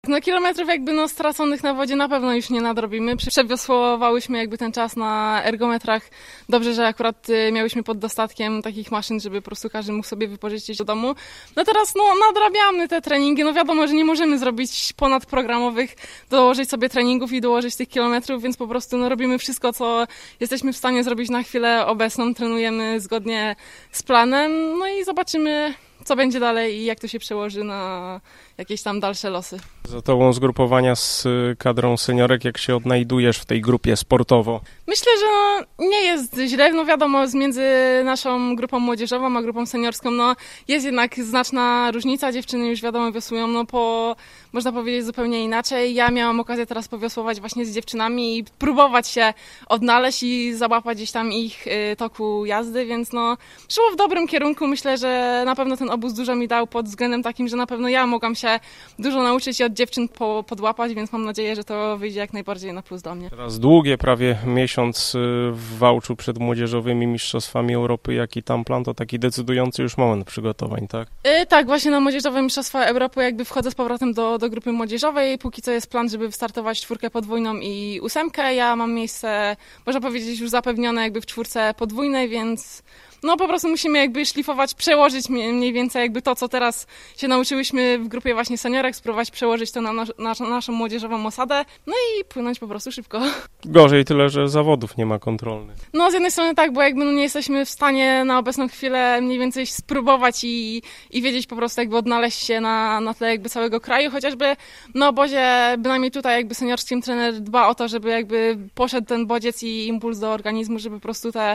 No kilometrów straconych na wodzie na pewno już nie nadrobimy. Przewiosłowałyśmy ten czas na ergometrach. Dobrze, że akurat miałyśmy pod dostatkiem takich maszyn, żeby po prostu każdy mógł sobie wypożyczyć do domu. No teraz nadrabiamy te treningi. No wiadomo, że nie możemy zrobić ponadprogramowych, dołożyć sobie treningów i dołożyć tych kilometrów, więc po prostu robimy wszystko, co jesteśmy w stanie zrobić na chwilę obecną. Trenujemy zgodnie z planem, no i zobaczymy, co będzie dalej i jak to się przełoży na jakieś tam dalsze losy. Za tobą zgrupowania z kadrą seniorek, jak się odnajdujesz w tej grupie sportowo? Myślę, że nie jest źle. No wiadomo, między naszą grupą młodzieżową a grupą seniorską jest jednak znaczna różnica. Dziewczyny już wiadomo wiosłują można powiedzieć zupełnie inaczej. Ja miałam okazję teraz powiosłować właśnie z dziewczynami i próbować się odnaleźć i załapać gdzieś tam ich toku jazdy, więc szło w dobrym kierunku. Myślę, że na pewno ten obóz dużo mi dał pod względem takim, że na pewno ja mogłam się dużo nauczyć i od dziewczyn podłapać, więc mam nadzieję, że to wyjdzie jak najbardziej na plus do mnie. Teraz długie, prawie miesiąc w Wałczu przed młodzieżowymi mistrzostwami Europy. Jaki tam plan? To taki decydujący już moment przygotowań, tak? Tak, właśnie na młodzieżowe mistrzostwa Europy wchodzę z powrotem do grupy młodzieżowej. Póki co jest plan, żeby wystartować 4 podwójną i 8. Ja mam miejsce, można powiedzieć, już zapewnione w 4 podwójnej, więc po prostu musimy szlifować, przełożyć mniej więcej to, co teraz się nauczyłyśmy w grupie właśnie seniorek, spróbować przełożyć to na naszą młodzieżową osadę, i płynąć po prostu szybko. Gorzej tyle, że zawodów nie ma kontrolnych. Z jednej strony tak, bo nie jesteśmy w stanie na obecną chwilę mniej więcej spróbować i wiedzieć po prostu odnaleźć się na tle całego kraju, chociażby na obozie, bynajmniej tutaj seniorskim trener dba o to, żeby poszedł ten bodziec i impuls do organizmu, żeby po prostu te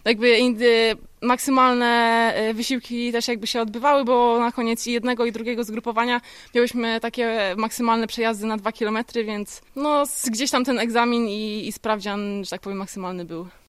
maksymalne wysiłki też się odbywały, bo na koniec i jednego i drugiego zgrupowania miałyśmy takie maksymalne przejazdy na 2 kilometry, więc gdzieś tam ten egzamin i sprawdzian, że tak powiem, maksymalny był.